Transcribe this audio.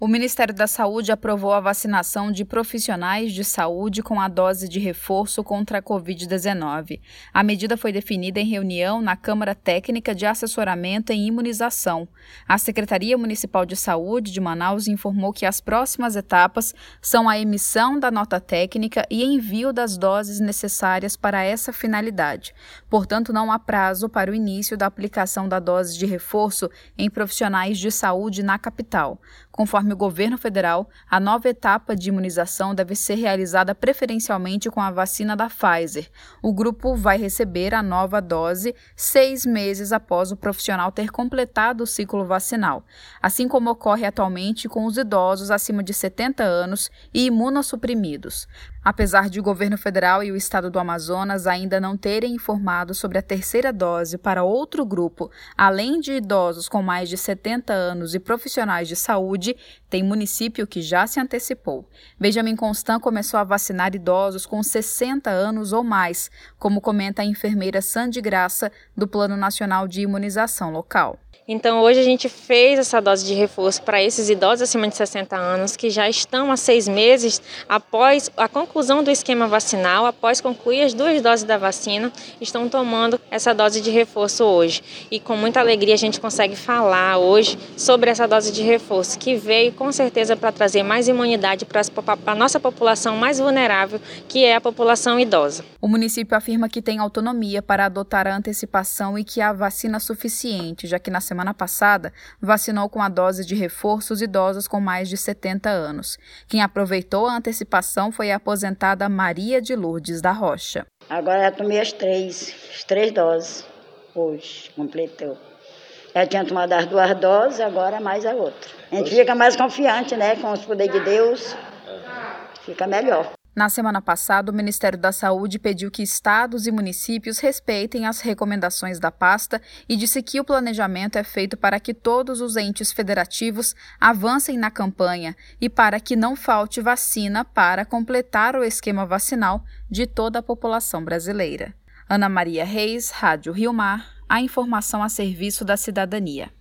O Ministério da Saúde aprovou a vacinação de profissionais de saúde com a dose de reforço contra a Covid-19. A medida foi definida em reunião na Câmara Técnica de Assessoramento em Imunização. A Secretaria Municipal de Saúde de Manaus informou que as próximas etapas são a emissão da nota técnica e envio das doses necessárias para essa finalidade. Portanto, não há prazo para o início da aplicação da dose de reforço em profissionais de saúde na capital. Conforme o governo federal, a nova etapa de imunização deve ser realizada preferencialmente com a vacina da Pfizer. O grupo vai receber a nova dose 6 meses após o profissional ter completado o ciclo vacinal, assim como ocorre atualmente com os idosos acima de 70 anos e imunossuprimidos. Apesar de o governo federal e o estado do Amazonas ainda não terem informado sobre a terceira dose para outro grupo, além de idosos com mais de 70 anos e profissionais de saúde, tem município que já se antecipou. Benjamin Constant começou a vacinar idosos com 60 anos ou mais, como comenta a enfermeira Sandy Graça, do Plano Nacional de Imunização local. Então, hoje a gente fez essa dose de reforço para esses idosos acima de 60 anos que já estão há 6 meses após a conclusão do esquema vacinal, após concluir as 2 doses da vacina, estão tomando essa dose de reforço hoje. E com muita alegria a gente consegue falar hoje sobre essa dose de reforço, que veio com certeza para trazer mais imunidade para a nossa população mais vulnerável, que é a população idosa. O município afirma que tem autonomia para adotar a antecipação e que há vacina suficiente, já que na semana passada, vacinou com a dose de reforço os idosos com mais de 70 anos. Quem aproveitou a antecipação foi a aposentada Maria de Lourdes da Rocha. Agora já tomei as três doses hoje, completou. Já tinha tomado as 2 doses, agora mais a outra. A gente fica mais confiante, né, com os poderes de Deus, fica melhor. Na semana passada, o Ministério da Saúde pediu que estados e municípios respeitem as recomendações da pasta e disse que o planejamento é feito para que todos os entes federativos avancem na campanha e para que não falte vacina para completar o esquema vacinal de toda a população brasileira. Ana Maria Reis, Rádio Rio Mar, a informação a serviço da cidadania.